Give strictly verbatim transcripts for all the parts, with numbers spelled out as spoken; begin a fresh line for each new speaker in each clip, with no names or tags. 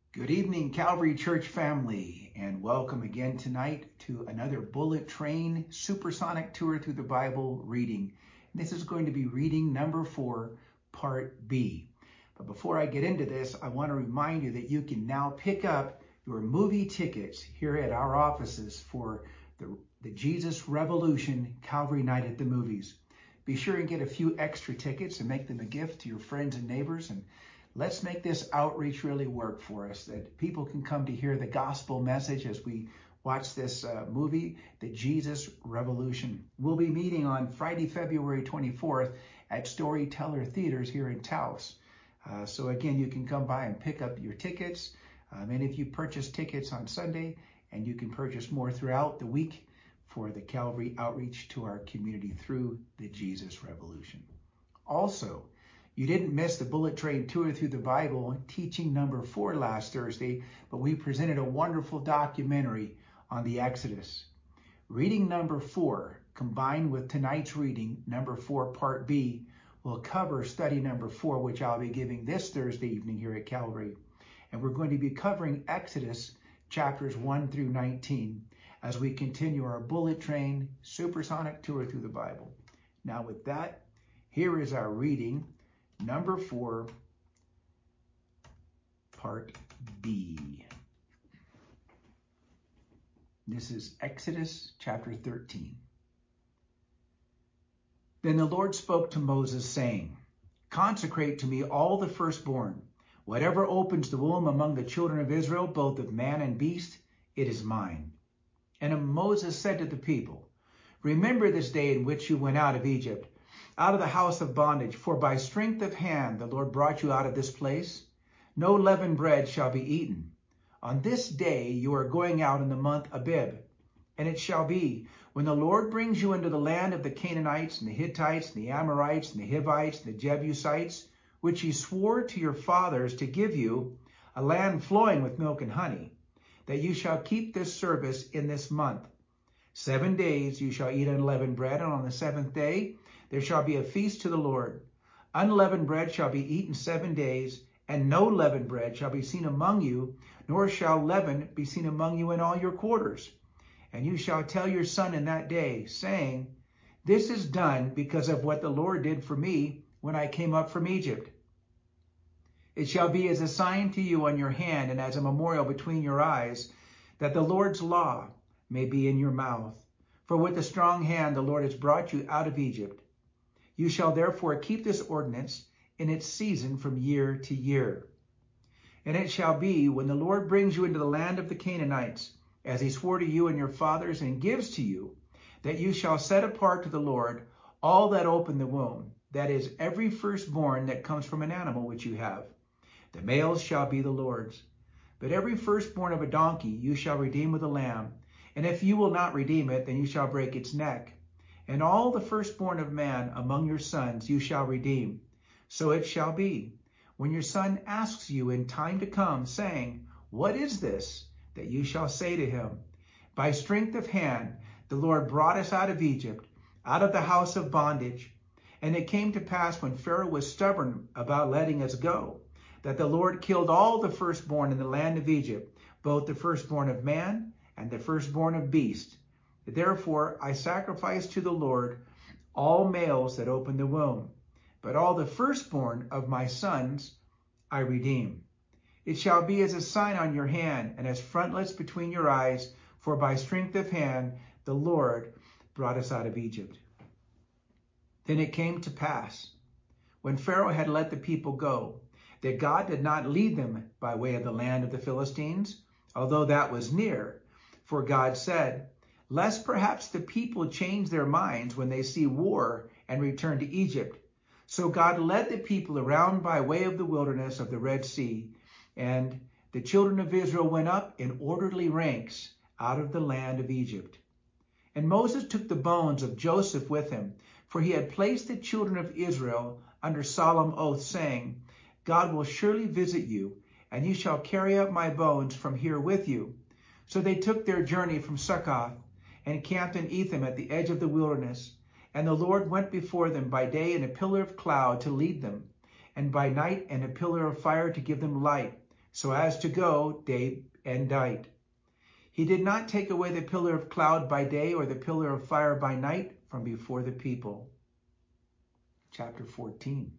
Good evening, Calvary Church family, and welcome again tonight to another Bullet Train Supersonic Tour through the Bible reading. This is going to be reading number four, part B. But before I get into this, I want to remind you that you can now pick up your movie tickets here at our offices for the, the Jesus Revolution Calvary Night at the Movies. Be sure and get a few extra tickets and make them a gift to your friends and neighbors, and let's make this outreach really work for us, that people can come to hear the gospel message as we watch this uh, movie, The Jesus Revolution. We'll be meeting on Friday, February twenty-fourth at Storyteller Theaters here in Taos. Uh, so again, you can come by and pick up your tickets. Um, and if you purchase tickets on Sunday, and you can purchase more throughout the week for the Calvary outreach to our community through the Jesus Revolution. Also, you didn't miss the Bullet Train Tour through the Bible teaching number four last Thursday, but we presented a wonderful documentary on the Exodus. Reading number four, combined with tonight's reading, number four, part B, will cover study number four, which I'll be giving this Thursday evening here at Calvary. And we're going to be covering Exodus chapters one through nineteen as we continue our Bullet Train Supersonic Tour through the Bible. Now with that, here is our reading. Number four, part B. This is Exodus chapter thirteen. Then the Lord spoke to Moses, saying, Consecrate to me all the firstborn. Whatever opens the womb among the children of Israel, both of man and beast, it is mine. And Moses said to the people, Remember this day in which you went out of Egypt, out of the house of bondage, for by strength of hand the Lord brought you out of this place. No leavened bread shall be eaten. On this day you are going out in the month Abib. And it shall be, when the Lord brings you into the land of the Canaanites, and the Hittites, and the Amorites, and the Hivites, and the Jebusites, which he swore to your fathers to give you, a land flowing with milk and honey, that you shall keep this service in this month. Seven days you shall eat unleavened bread, and on the seventh day there shall be a feast to the Lord. Unleavened bread shall be eaten seven days, and no leavened bread shall be seen among you, nor shall leaven be seen among you in all your quarters. And you shall tell your son in that day, saying, This is done because of what the Lord did for me when I came up from Egypt. It shall be as a sign to you on your hand and as a memorial between your eyes, that the Lord's law may be in your mouth. For with a strong hand the Lord has brought you out of Egypt. You shall therefore keep this ordinance in its season from year to year. And it shall be, when the Lord brings you into the land of the Canaanites, as he swore to you and your fathers, and gives to you, that you shall set apart to the Lord all that open the womb, that is, every firstborn that comes from an animal which you have. The males shall be the Lord's. But every firstborn of a donkey you shall redeem with a lamb, and if you will not redeem it, then you shall break its neck. And all the firstborn of man among your sons you shall redeem. So it shall be, when your son asks you in time to come, saying, What is this? That you shall say to him, By strength of hand the Lord brought us out of Egypt, out of the house of bondage. And it came to pass, when Pharaoh was stubborn about letting us go, that the Lord killed all the firstborn in the land of Egypt, both the firstborn of man and the firstborn of beast. Therefore I sacrifice to the Lord all males that open the womb, but all the firstborn of my sons I redeem. It shall be as a sign on your hand and as frontlets between your eyes, for by strength of hand the Lord brought us out of Egypt. Then it came to pass, when Pharaoh had let the people go, that God did not lead them by way of the land of the Philistines, although that was near. For God said, Lest perhaps the people change their minds when they see war and return to Egypt. So God led the people around by way of the wilderness of the Red Sea, and the children of Israel went up in orderly ranks out of the land of Egypt. And Moses took the bones of Joseph with him, for he had placed the children of Israel under solemn oath, saying, God will surely visit you, and you shall carry up my bones from here with you. So they took their journey from Succoth, and camped in Etham at the edge of the wilderness. And the Lord went before them by day in a pillar of cloud to lead them, and by night in a pillar of fire to give them light, so as to go day and night. He did not take away the pillar of cloud by day or the pillar of fire by night from before the people. Chapter fourteen.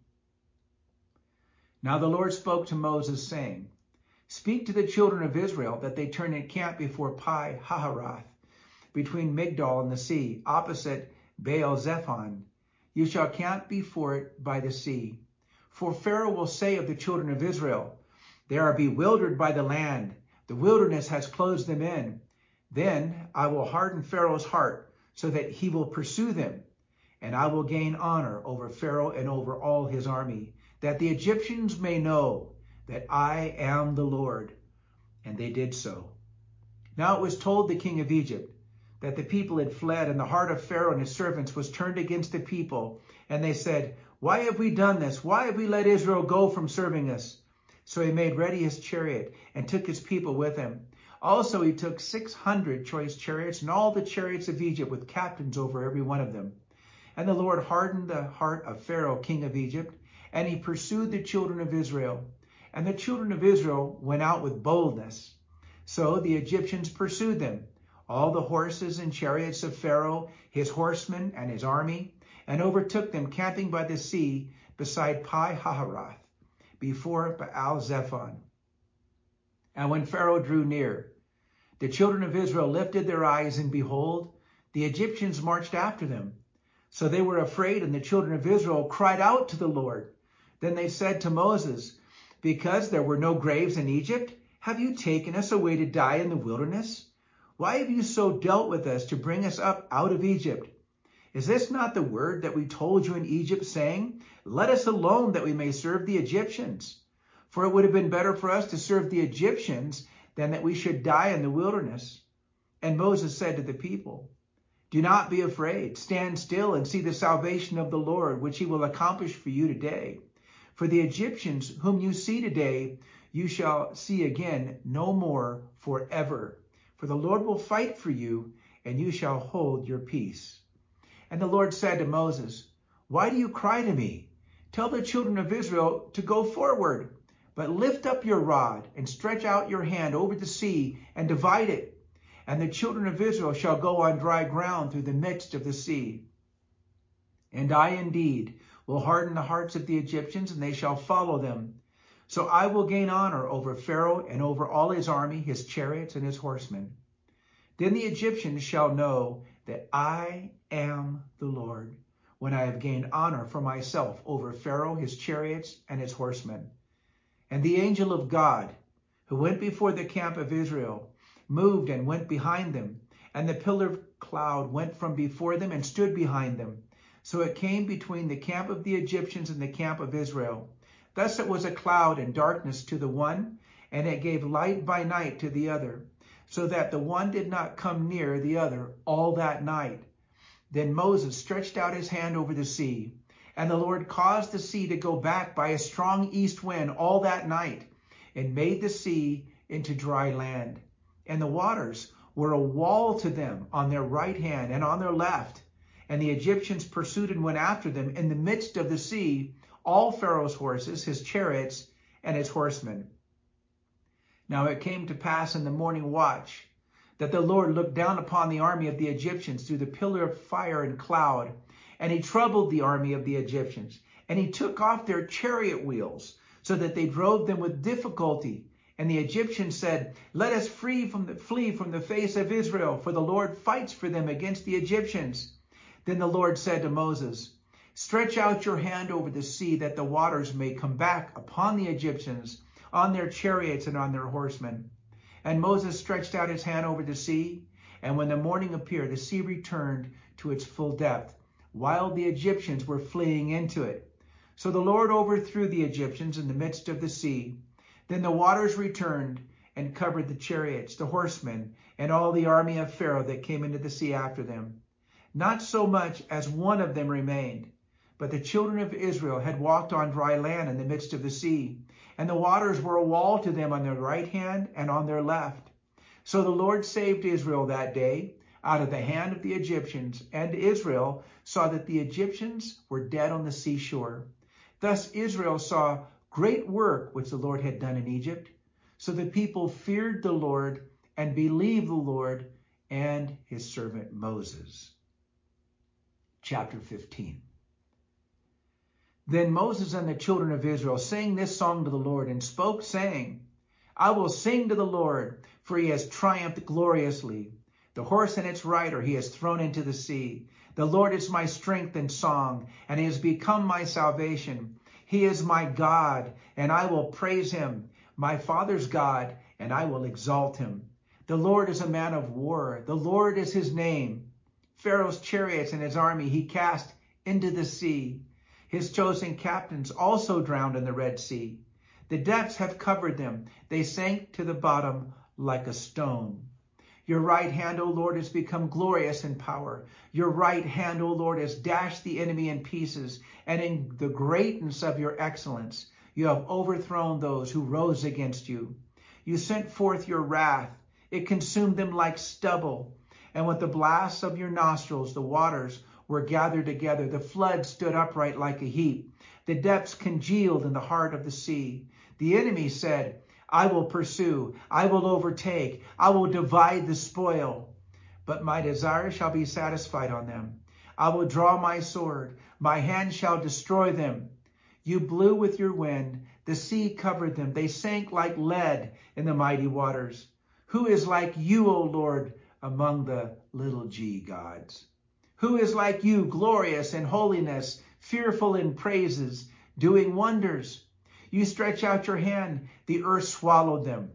Now the Lord spoke to Moses, saying, Speak to the children of Israel that they turn and camp before Pi Hahiroth, between Migdol and the sea, opposite Baal Zephon. You shall camp before it by the sea. For Pharaoh will say of the children of Israel, They are bewildered by the land. The wilderness has closed them in. Then I will harden Pharaoh's heart, so that he will pursue them. And I will gain honor over Pharaoh and over all his army, that the Egyptians may know that I am the Lord. And they did so. Now it was told the king of Egypt that the people had fled, and the heart of Pharaoh and his servants was turned against the people. And they said, Why have we done this? Why have we let Israel go from serving us? So he made ready his chariot and took his people with him. Also he took six hundred choice chariots and all the chariots of Egypt with captains over every one of them. And the Lord hardened the heart of Pharaoh, king of Egypt, and he pursued the children of Israel. And the children of Israel went out with boldness. So the Egyptians pursued them, all the horses and chariots of Pharaoh, his horsemen and his army, and overtook them camping by the sea beside Pi Hahiroth, before Baal Zephon. And when Pharaoh drew near, the children of Israel lifted their eyes, and behold, the Egyptians marched after them. So they were afraid, and the children of Israel cried out to the Lord. Then they said to Moses, Because there were no graves in Egypt, have you taken us away to die in the wilderness? Why have you so dealt with us to bring us up out of Egypt? Is this not the word that we told you in Egypt, saying, Let us alone that we may serve the Egyptians? For it would have been better for us to serve the Egyptians than that we should die in the wilderness. And Moses said to the people, Do not be afraid. Stand still and see the salvation of the Lord, which he will accomplish for you today. For the Egyptians whom you see today, you shall see again no more forever. For the Lord will fight for you, and you shall hold your peace. And the Lord said to Moses, Why do you cry to me? Tell the children of Israel to go forward, but lift up your rod and stretch out your hand over the sea and divide it. And the children of Israel shall go on dry ground through the midst of the sea. And I indeed will harden the hearts of the Egyptians, and they shall follow them. So I will gain honor over Pharaoh and over all his army, his chariots and his horsemen. Then the Egyptians shall know that I am the Lord, when I have gained honor for myself over Pharaoh, his chariots, and his horsemen. And the angel of God, who went before the camp of Israel, moved and went behind them, and the pillar of cloud went from before them and stood behind them. So it came between the camp of the Egyptians and the camp of Israel. Thus it was a cloud and darkness to the one, and it gave light by night to the other, so that the one did not come near the other all that night. Then Moses stretched out his hand over the sea, and the Lord caused the sea to go back by a strong east wind all that night, and made the sea into dry land. And the waters were a wall to them on their right hand and on their left. And the Egyptians pursued and went after them in the midst of the sea, all Pharaoh's horses, his chariots, and his horsemen. Now it came to pass in the morning watch that the Lord looked down upon the army of the Egyptians through the pillar of fire and cloud, and he troubled the army of the Egyptians, and he took off their chariot wheels, so that they drove them with difficulty. And the Egyptians said, Let us flee from the, flee from the face of Israel, for the Lord fights for them against the Egyptians. Then the Lord said to Moses, Stretch out your hand over the sea, that the waters may come back upon the Egyptians, on their chariots and on their horsemen. And Moses stretched out his hand over the sea, and when the morning appeared, the sea returned to its full depth, while the Egyptians were fleeing into it. So the Lord overthrew the Egyptians in the midst of the sea. Then the waters returned and covered the chariots, the horsemen, and all the army of Pharaoh that came into the sea after them. Not so much as one of them remained. But the children of Israel had walked on dry land in the midst of the sea, and the waters were a wall to them on their right hand and on their left. So the Lord saved Israel that day out of the hand of the Egyptians, and Israel saw that the Egyptians were dead on the seashore. Thus Israel saw great work which the Lord had done in Egypt. So the people feared the Lord and believed the Lord and his servant Moses. Chapter fifteen. Then Moses and the children of Israel sang this song to the Lord and spoke, saying, I will sing to the Lord, for he has triumphed gloriously. The horse and its rider he has thrown into the sea. The Lord is my strength and song, and he has become my salvation. He is my God, and I will praise him, my father's God, and I will exalt him. The Lord is a man of war. The Lord is his name. Pharaoh's chariots and his army he cast into the sea. His chosen captains also drowned in the Red Sea. The depths have covered them. They sank to the bottom like a stone. Your right hand, O Lord, has become glorious in power. Your right hand, O Lord, has dashed the enemy in pieces. And in the greatness of your excellence, you have overthrown those who rose against you. You sent forth your wrath. It consumed them like stubble. And with the blasts of your nostrils, the waters were gathered together. The flood stood upright like a heap. The depths congealed in the heart of the sea. The enemy said, I will pursue, I will overtake, I will divide the spoil. But my desire shall be satisfied on them. I will draw my sword, my hand shall destroy them. You blew with your wind, the sea covered them. They sank like lead in the mighty waters. Who is like you, O Lord, among the little g gods? Who is like you, glorious in holiness, fearful in praises, doing wonders? You stretch out your hand, the earth swallowed them.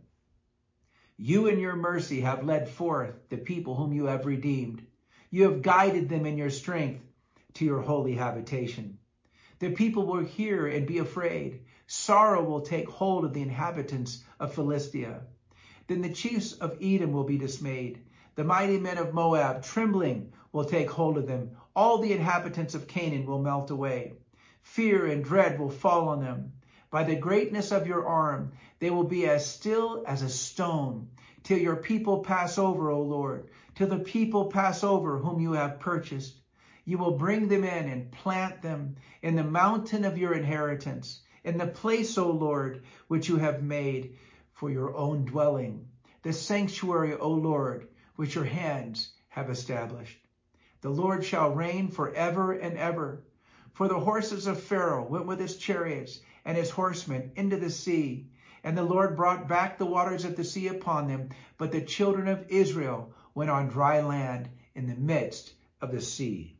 You in your mercy have led forth the people whom you have redeemed. You have guided them in your strength to your holy habitation. The people will hear and be afraid. Sorrow will take hold of the inhabitants of Philistia. Then the chiefs of Edom will be dismayed. The mighty men of Moab, trembling, will take hold of them. All the inhabitants of Canaan will melt away. Fear and dread will fall on them. By the greatness of your arm, they will be as still as a stone, till your people pass over, O Lord, till the people pass over whom you have purchased. You will bring them in and plant them in the mountain of your inheritance, in the place, O Lord, which you have made for your own dwelling, the sanctuary, O Lord, which your hands have established. The Lord shall reign forever and ever. For the horses of Pharaoh went with his chariots and his horsemen into the sea, and the Lord brought back the waters of the sea upon them. But the children of Israel went on dry land in the midst of the sea.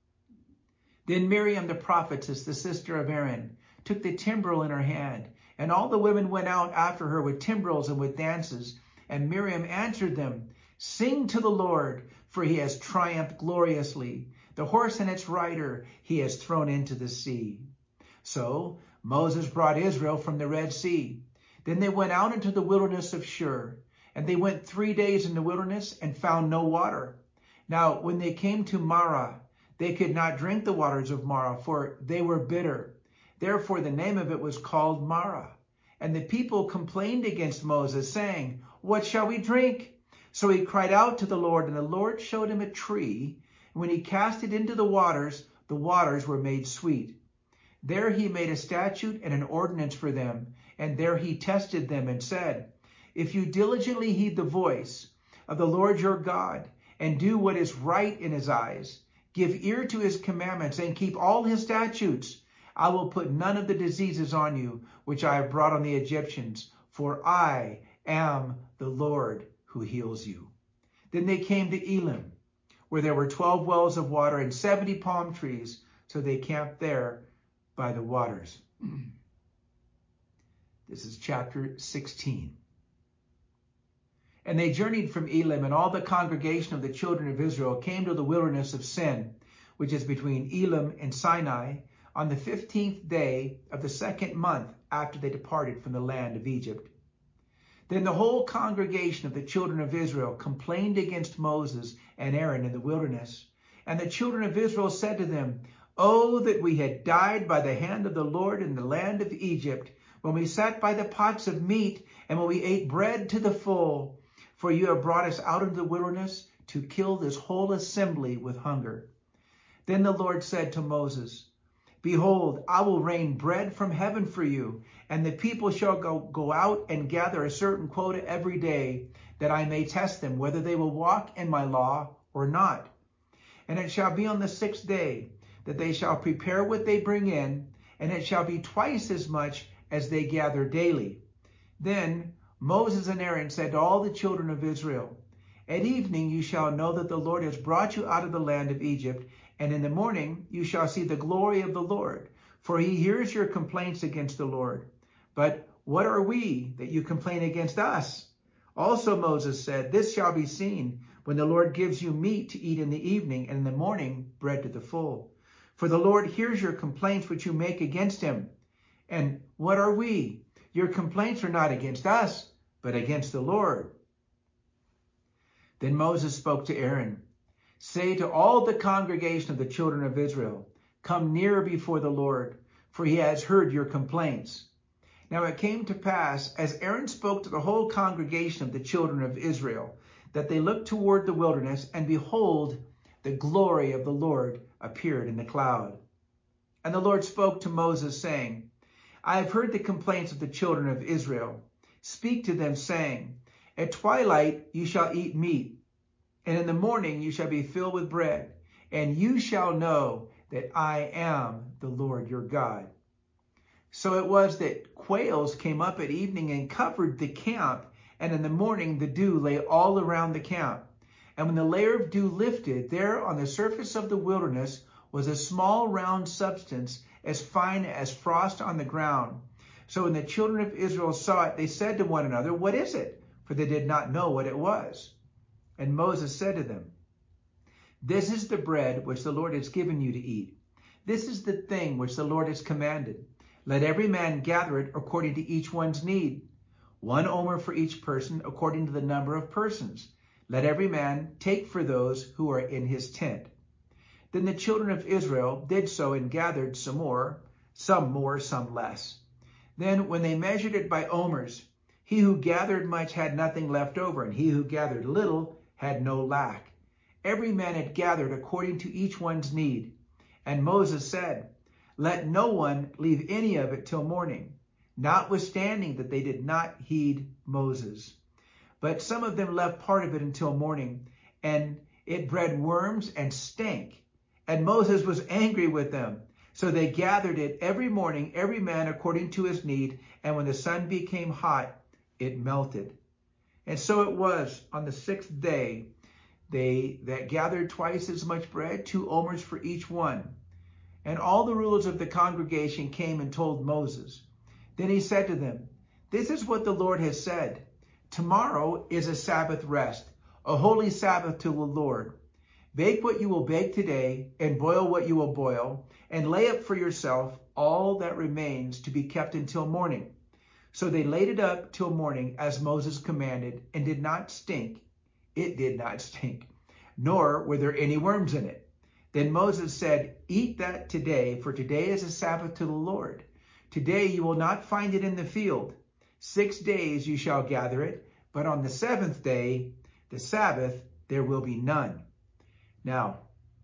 Then Miriam the prophetess, the sister of Aaron, took the timbrel in her hand, and all the women went out after her with timbrels and with dances. And Miriam answered them, Sing to the Lord, for he has triumphed gloriously. The horse and its rider he has thrown into the sea. So Moses brought Israel from the Red Sea. Then they went out into the wilderness of Shur, and they went three days in the wilderness and found no water. Now, when they came to Marah, they could not drink the waters of Marah, for they were bitter. Therefore, the name of it was called Marah. And the people complained against Moses, saying, What shall we drink? So he cried out to the Lord, and the Lord showed him a tree. And when he cast it into the waters, the waters were made sweet. There he made a statute and an ordinance for them, and there he tested them and said, If you diligently heed the voice of the Lord your God, and do what is right in his eyes, give ear to his commandments, and keep all his statutes, I will put none of the diseases on you, which I have brought on the Egyptians, for I am the Lord who heals you. Then they came to Elim, where there were twelve wells of water and seventy palm trees, so they camped there by the waters. This is chapter sixteen. And they journeyed from Elim, and all the congregation of the children of Israel came to the wilderness of Sin, which is between Elim and Sinai, on the fifteenth day of the second month after they departed from the land of Egypt. Then the whole congregation of the children of Israel complained against Moses and Aaron in the wilderness. And the children of Israel said to them, Oh, that we had died by the hand of the Lord in the land of Egypt, when we sat by the pots of meat, and when we ate bread to the full. For you have brought us out into the wilderness to kill this whole assembly with hunger. Then the Lord said to Moses, Behold, I will rain bread from heaven for you, and the people shall go, go out and gather a certain quota every day, that I may test them, whether they will walk in my law or not. And it shall be on the sixth day that they shall prepare what they bring in, and it shall be twice as much as they gather daily. Then Moses and Aaron said to all the children of Israel, At evening you shall know that the Lord has brought you out of the land of Egypt, and in the morning you shall see the glory of the Lord, for he hears your complaints against the Lord. But what are we that you complain against us? Also Moses said, This shall be seen when the Lord gives you meat to eat in the evening, and in the morning bread to the full. For the Lord hears your complaints which you make against him. And what are we? Your complaints are not against us, but against the Lord. Then Moses spoke to Aaron, Say to all the congregation of the children of Israel, Come near before the Lord, for he has heard your complaints. Now it came to pass, as Aaron spoke to the whole congregation of the children of Israel, that they looked toward the wilderness, and behold, the glory of the Lord appeared in the cloud. And the Lord spoke to Moses, saying, I have heard the complaints of the children of Israel. Speak to them, saying, At twilight you shall eat meat, and in the morning you shall be filled with bread, and you shall know that I am the Lord your God. So it was that quails came up at evening and covered the camp, and in the morning the dew lay all around the camp. And when the layer of dew lifted, there on the surface of the wilderness was a small round substance, as fine as frost on the ground. So when the children of Israel saw it, they said to one another, What is it? For they did not know what it was. And Moses said to them, This is the bread which the Lord has given you to eat. This is the thing which the Lord has commanded. Let every man gather it according to each one's need. One omer for each person according to the number of persons. Let every man take for those who are in his tent. Then the children of Israel did so and gathered some more, some more, some less. Then when they measured it by omers, he who gathered much had nothing left over, and he who gathered little had no lack. Every man had gathered according to each one's need. And Moses said, Let no one leave any of it till morning, notwithstanding that they did not heed Moses. But some of them left part of it until morning, and it bred worms and stank. And Moses was angry with them. So they gathered it every morning, every man according to his need. And when the sun became hot, it melted. And so it was on the sixth day, they that gathered twice as much bread, two omers for each one. And all the rulers of the congregation came and told Moses. Then he said to them, This is what the Lord has said. Tomorrow is a Sabbath rest, a holy Sabbath to the Lord. Bake what you will bake today, and boil what you will boil, and lay up for yourself all that remains to be kept until morning. So they laid it up till morning, as Moses commanded, and did not stink. It did not stink, nor were there any worms in it. Then Moses said, Eat that today, for today is a Sabbath to the Lord. Today you will not find it in the field. Six days you shall gather it, but on the seventh day, the Sabbath, there will be none. Now,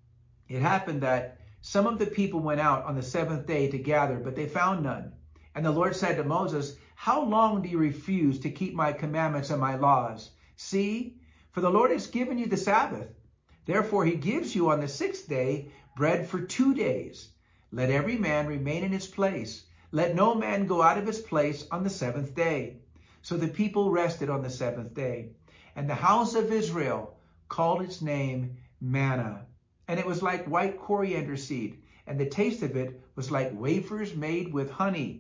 it happened that some of the people went out on the seventh day to gather, but they found none. And the Lord said to Moses, How long do you refuse to keep my commandments and my laws? See, for the Lord has given you the Sabbath. Therefore he gives you on the sixth day bread for two days. Let every man remain in his place. Let no man go out of his place on the seventh day. So the people rested on the seventh day. And the house of Israel called its name manna. And it was like white coriander seed, and the taste of it was like wafers made with honey.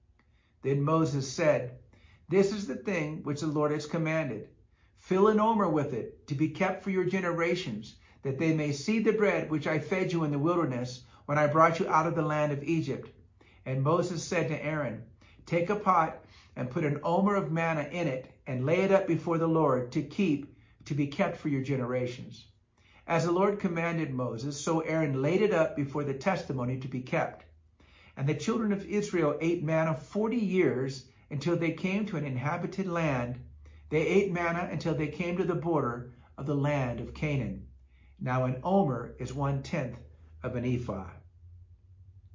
Then Moses said, This is the thing which the Lord has commanded. Fill an omer with it, to be kept for your generations, that they may see the bread which I fed you in the wilderness, when I brought you out of the land of Egypt. And Moses said to Aaron, Take a pot and put an omer of manna in it, and lay it up before the Lord to keep, to be kept for your generations. As the Lord commanded Moses, so Aaron laid it up before the testimony to be kept. And the children of Israel ate manna forty years, until they came to an inhabited land. They ate manna until they came to the border of the land of Canaan. Now an omer is one-tenth of an ephah.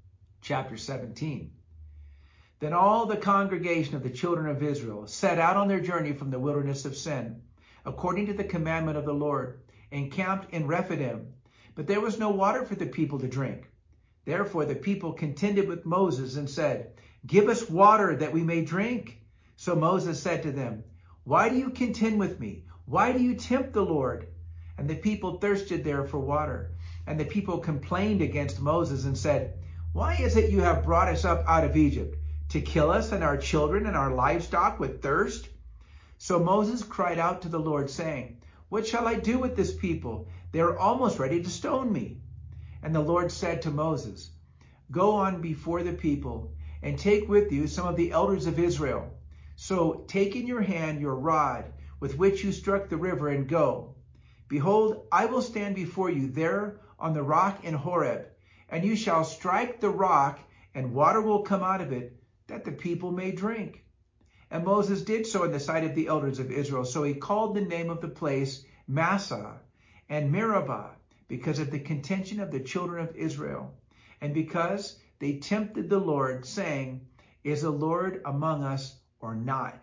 chapter seventeen. Then all the congregation of the children of Israel set out on their journey from the wilderness of Sin, according to the commandment of the Lord, and camped in Rephidim. But there was no water for the people to drink. Therefore the people contended with Moses and said, "Give us water that we may drink." So Moses said to them, "Why do you contend with me? Why do you tempt the Lord?" And the people thirsted there for water. And the people complained against Moses and said, "Why is it you have brought us up out of Egypt, to kill us and our children and our livestock with thirst?" So Moses cried out to the Lord, saying, "What shall I do with this people? They are almost ready to stone me." And the Lord said to Moses, "Go on before the people, and take with you some of the elders of Israel. So take in your hand your rod with which you struck the river, and go. Behold, I will stand before you there on the rock in Horeb, and you shall strike the rock, and water will come out of it, that the people may drink." And Moses did so in the sight of the elders of Israel. So he called the name of the place Massah and Meribah, because of the contention of the children of Israel, and because they tempted the Lord, saying, "Is the Lord among us or not?"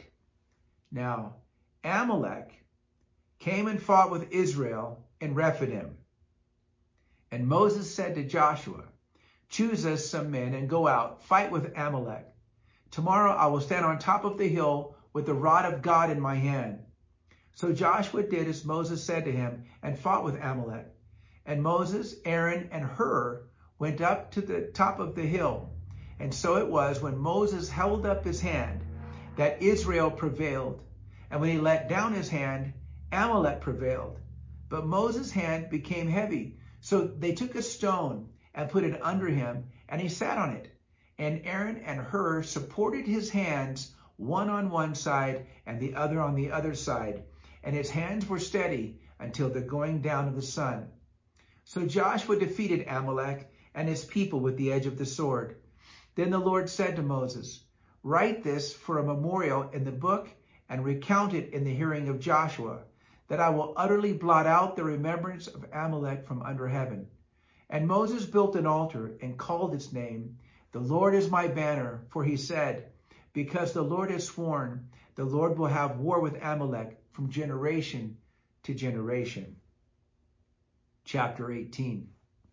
Now Amalek came and fought with Israel in Rephidim. And Moses said to Joshua, "Choose us some men and go out, fight with Amalek. Tomorrow I will stand on top of the hill with the rod of God in my hand." So Joshua did as Moses said to him and fought with Amalek. And Moses, Aaron, and Hur went up to the top of the hill. And so it was, when Moses held up his hand, that Israel prevailed. And when he let down his hand, Amalek prevailed. But Moses' hand became heavy. So they took a stone and put it under him, and he sat on it. And Aaron and Hur supported his hands, one on one side and the other on the other side. And his hands were steady until the going down of the sun. So Joshua defeated Amalek and his people with the edge of the sword. Then the Lord said to Moses, "Write this for a memorial in the book and recount it in the hearing of Joshua, that I will utterly blot out the remembrance of Amalek from under heaven." And Moses built an altar and called its name, "The Lord is my banner," for he said, "Because the Lord has sworn, the Lord will have war with Amalek from generation to generation." Chapter eighteen.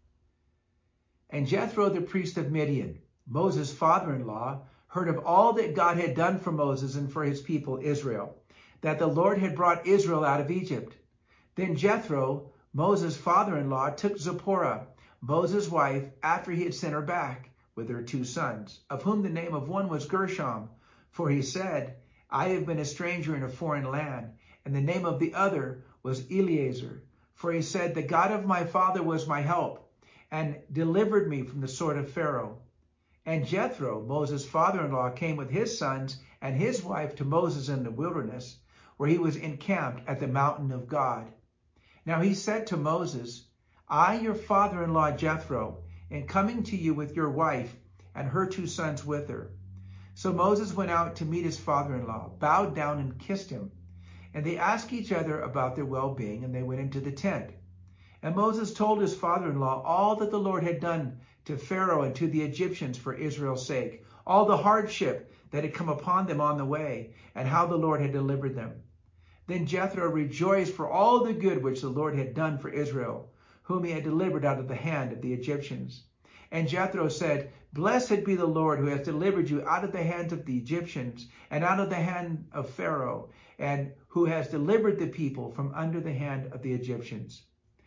And Jethro, the priest of Midian, Moses' father-in-law, heard of all that God had done for Moses and for his people Israel, that the Lord had brought Israel out of Egypt. Then Jethro, Moses' father-in-law, took Zipporah, Moses' wife, after he had sent her back, with her two sons, of whom the name of one was Gershom, for he said, "I have been a stranger in a foreign land," and the name of the other was Eleazar, for he said, "The God of my father was my help, and delivered me from the sword of Pharaoh." And Jethro, Moses' father-in-law, came with his sons and his wife to Moses in the wilderness, where he was encamped at the mountain of God. Now he said to Moses, "I, your father-in-law Jethro, am coming to you with your wife and her two sons with her." So Moses went out to meet his father-in-law, bowed down and kissed him. And they asked each other about their well-being, and they went into the tent. And Moses told his father-in-law all that the Lord had done to Pharaoh and to the Egyptians for Israel's sake, all the hardship that had come upon them on the way, and how the Lord had delivered them. Then Jethro rejoiced for all the good which the Lord had done for Israel, whom he had delivered out of the hand of the Egyptians. And Jethro said, "Blessed be the Lord, who has delivered you out of the hands of the Egyptians and out of the hand of Pharaoh, and who has delivered the people from under the hand of the Egyptians.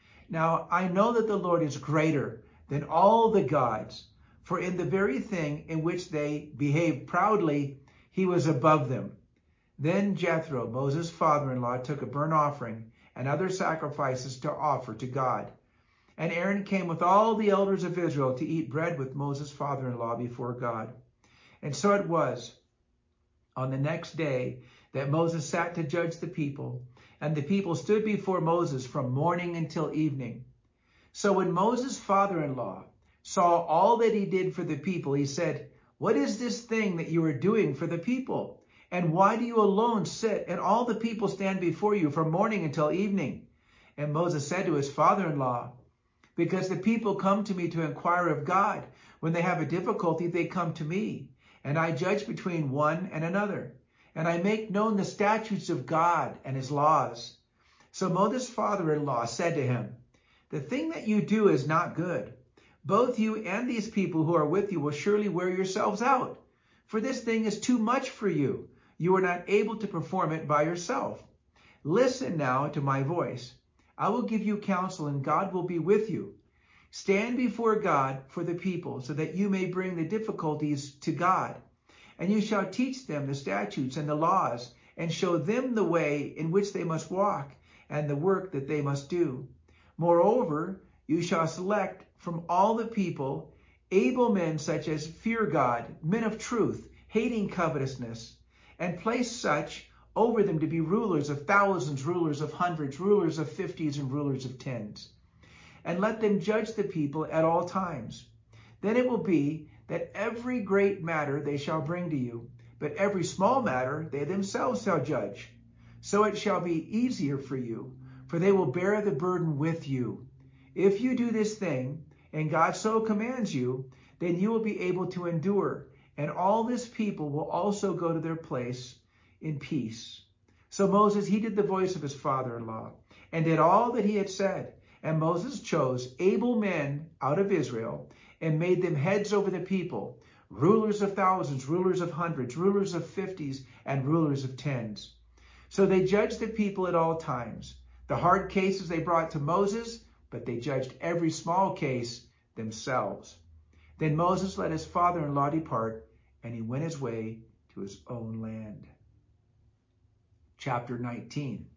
Now I know that the Lord is greater than all the gods, for in the very thing in which they behaved proudly, he was above them." Then Jethro, Moses' father-in-law, took a burnt offering and other sacrifices to offer to God. And Aaron came with all the elders of Israel to eat bread with Moses' father-in-law before God. And so it was on the next day that Moses sat to judge the people, and the people stood before Moses from morning until evening. So when Moses' father-in-law saw all that he did for the people, he said, "What is this thing that you are doing for the people? And why do you alone sit, and all the people stand before you from morning until evening?" And Moses said to his father-in-law, because the people come to me to inquire of God. When they have a difficulty, they come to me, and I judge between one and another, and I make known the statutes of God and his laws. So Moses' father-in-law said to him, the thing that you do is not good. Both you and these people who are with you will surely wear yourselves out, for this thing is too much for you. You are not able to perform it by yourself. Listen now to my voice. I will give you counsel, and God will be with you. Stand before God for the people, so that you may bring the difficulties to God. And you shall teach them the statutes and the laws, and show them the way in which they must walk, and the work that they must do. Moreover, you shall select from all the people able men such as fear God, men of truth, hating covetousness, and place such over them to be rulers of thousands, rulers of hundreds, rulers of fifties, and rulers of tens. And let them judge the people at all times. Then it will be that every great matter they shall bring to you, but every small matter they themselves shall judge. So it shall be easier for you, for they will bear the burden with you. If you do this thing, and God so commands you, then you will be able to endure, and all this people will also go to their place in peace. So Moses heeded the voice of his father-in-law, and did all that he had said. And Moses chose able men out of Israel, and made them heads over the people, rulers of thousands, rulers of hundreds, rulers of fifties, and rulers of tens. So they judged the people at all times. The hard cases they brought to Moses, but they judged every small case themselves. Then Moses let his father-in-law depart, and he went his way to his own land. Chapter nineteen.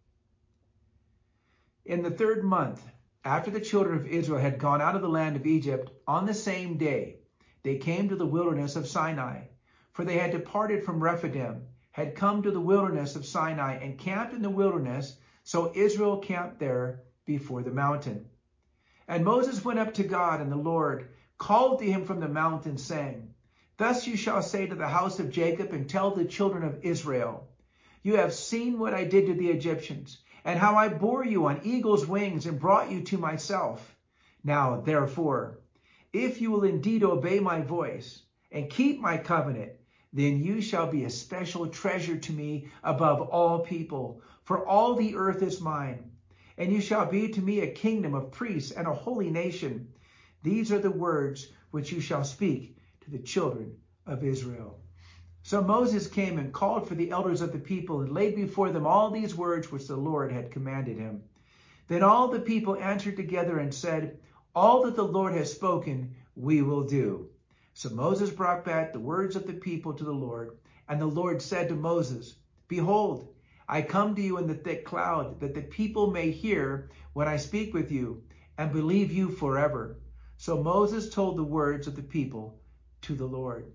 In the third month, after the children of Israel had gone out of the land of Egypt, on the same day, they came to the wilderness of Sinai, for they had departed from Rephidim, had come to the wilderness of Sinai, and camped in the wilderness. So Israel camped there before the mountain. And Moses went up to God, and the Lord called to him from the mountain, saying, Thus you shall say to the house of Jacob, and tell the children of Israel, You have seen what I did to the Egyptians, and how I bore you on eagle's wings and brought you to myself. Now, therefore, if you will indeed obey my voice and keep my covenant, then you shall be a special treasure to me above all people, for all the earth is mine. And you shall be to me a kingdom of priests and a holy nation. These are the words which you shall speak to the children of Israel. So Moses came and called for the elders of the people, and laid before them all these words which the Lord had commanded him. Then all the people answered together and said, All that the Lord has spoken, we will do. So Moses brought back the words of the people to the Lord. And the Lord said to Moses, Behold, I come to you in the thick cloud, that the people may hear when I speak with you, and believe you forever. So Moses told the words of the people to the Lord.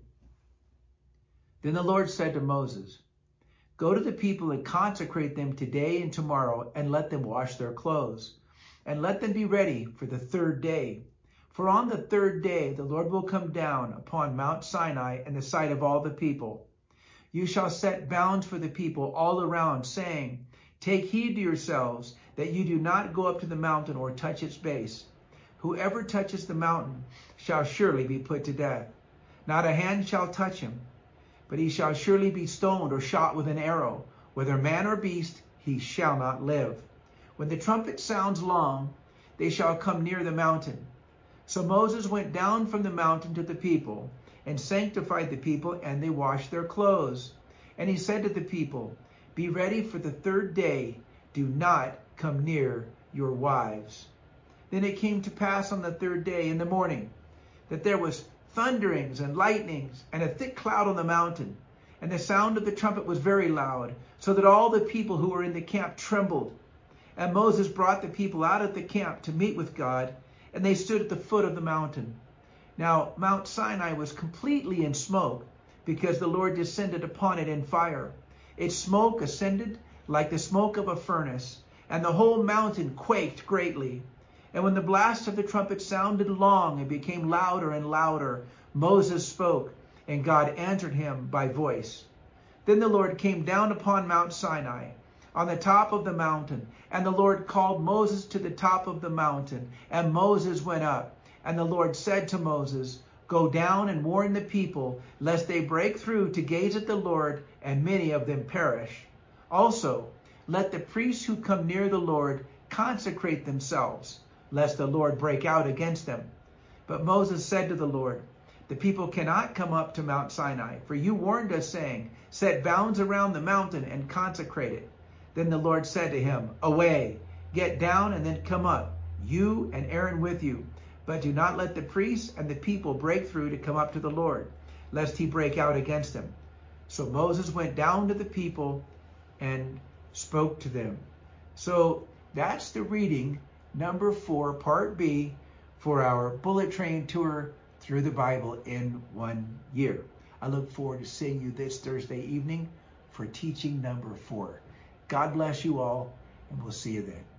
Then the Lord said to Moses, Go to the people and consecrate them today and tomorrow, and let them wash their clothes, and let them be ready for the third day. For on the third day the Lord will come down upon Mount Sinai in the sight of all the people. You shall set bounds for the people all around, saying, Take heed to yourselves that you do not go up to the mountain or touch its base. Whoever touches the mountain shall surely be put to death. Not a hand shall touch him, but he shall surely be stoned or shot with an arrow. Whether man or beast, he shall not live. When the trumpet sounds long, they shall come near the mountain. So Moses went down from the mountain to the people, and sanctified the people, and they washed their clothes. And he said to the people, Be ready for the third day. Do not come near your wives. Then it came to pass on the third day in the morning, that there was thunderings and lightnings, and a thick cloud on the mountain. And the sound of the trumpet was very loud, so that all the people who were in the camp trembled. And Moses brought the people out of the camp to meet with God, and they stood at the foot of the mountain. Now Mount Sinai was completely in smoke, because the Lord descended upon it in fire. Its smoke ascended like the smoke of a furnace, and the whole mountain quaked greatly. And when the blast of the trumpet sounded long and became louder and louder, Moses spoke, and God answered him by voice. Then the Lord came down upon Mount Sinai, on the top of the mountain. And the Lord called Moses to the top of the mountain, and Moses went up. And the Lord said to Moses, go down and warn the people, lest they break through to gaze at the Lord, and many of them perish. Also, let the priests who come near the Lord consecrate themselves, lest the Lord break out against them. But Moses said to the Lord, the people cannot come up to Mount Sinai, for you warned us, saying, set bounds around the mountain and consecrate it. Then the Lord said to him, away, get down and then come up, you and Aaron with you. But do not let the priests and the people break through to come up to the Lord, lest he break out against them. So Moses went down to the people and spoke to them. So that's the reading, number four, part B, for our bullet train tour through the Bible in one year. I look forward to seeing you this Thursday evening for teaching number four. God bless you all, and we'll see you then.